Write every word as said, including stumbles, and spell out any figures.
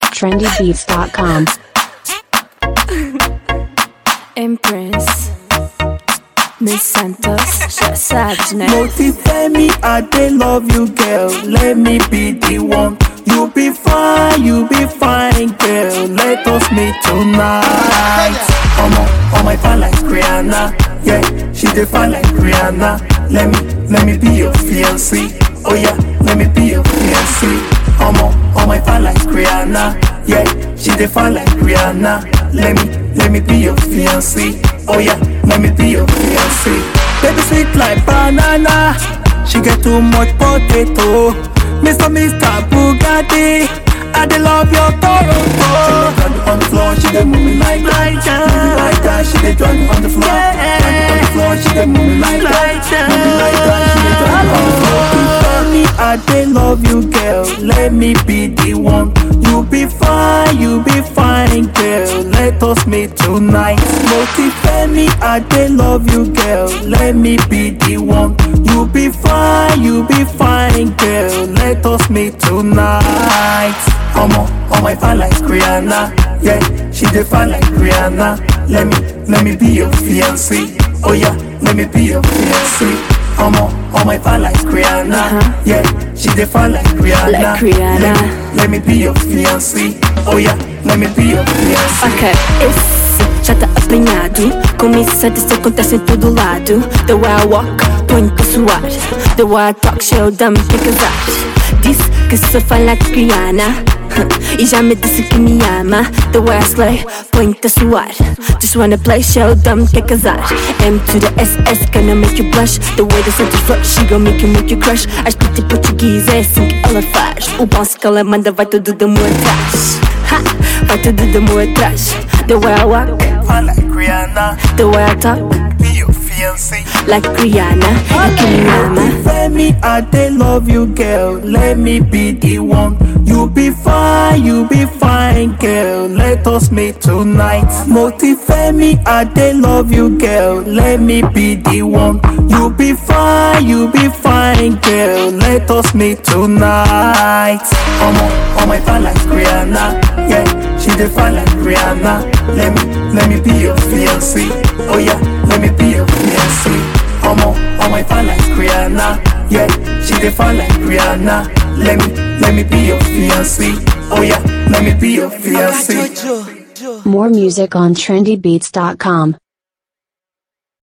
trendy beats dot com. Empress Miss Santos, já sabes, né? Motivate I dey love you, girl. Let me be the one. You be fine, you be fine, girl. Let us meet tonight. Omo, on my fan like Rihanna. Yeah, she dey fine like Rihanna. Let me, let me be your fiancé. Oh yeah, let me be your fiancé. Omo, on my fan like Rihanna. Yeah, she dey fine like Rihanna. Let me, let me be your fiancé. Oh yeah, let me be your fiancé. Baby sweet like banana. She get too much potato. Mister Mister Bugatti, I dey love your Toronto. She dey on the floor, she dey moving like that. Moving like that, she dey driving on the floor. Driving on the floor, she dey moving like that. Moving like that, she dey driving on the floor. Tell me I dey love you, girl. Let me be the one. You be fine, you be fine, girl. Let us meet tonight. Motivate me, I dey love you, girl. Let me be the one. You be fine, you be fine, girl. Let us meet tonight. Omo, on my fan like Rihanna. Yeah, she dey fine like Rihanna. Let me, let me be your fiancé. Oh yeah, let me be your fiancé. Omo, on my fan like Rihanna. Uh-huh. Yeah, she dey fine like Rihanna. Like Rihanna. Let me, let me be your fiancé. Oh yeah, let me be your fiancé. Ok, esse já tá apanhado. Com isso isso acontece em todo lado. The way I walk, põe-te a suar. The way I talk, show-me que casar. Disse que sou fã like Rihanna. E já me disse que me ama. The way I slay, põe-te a suar. Just wanna play, show them que casar. M to the S S, gonna make you blush. The way the Santos flush, she gon' make you, make you crush. A escrita em português é assim que ela faz. O bounce que ela manda vai tudo de amor atrás. Ha, vai tudo de amor atrás. The way I walk, I like Rihanna. the way I talk, Be your fiancé. like Rihanna. E que me ama. Motivate me, I dey love you, girl. Let me be the one. You be fine, you be fine, girl. Let us meet tonight. Motivate me, I dey love you, girl. Let me be the one. You be fine, you be fine, girl. Let us meet tonight. Omo, on my fan like Rihanna. Yeah, she dey fine like Rihanna. Let me, let me be your fiancé. Oh yeah, let me be your fiancé. Omo, on my fan like Rihanna. Yeah, she dey fine like Rihanna. Let me, let me be your fiancé. Oh yeah, let me be your fiancé. More music on trendy beats dot com.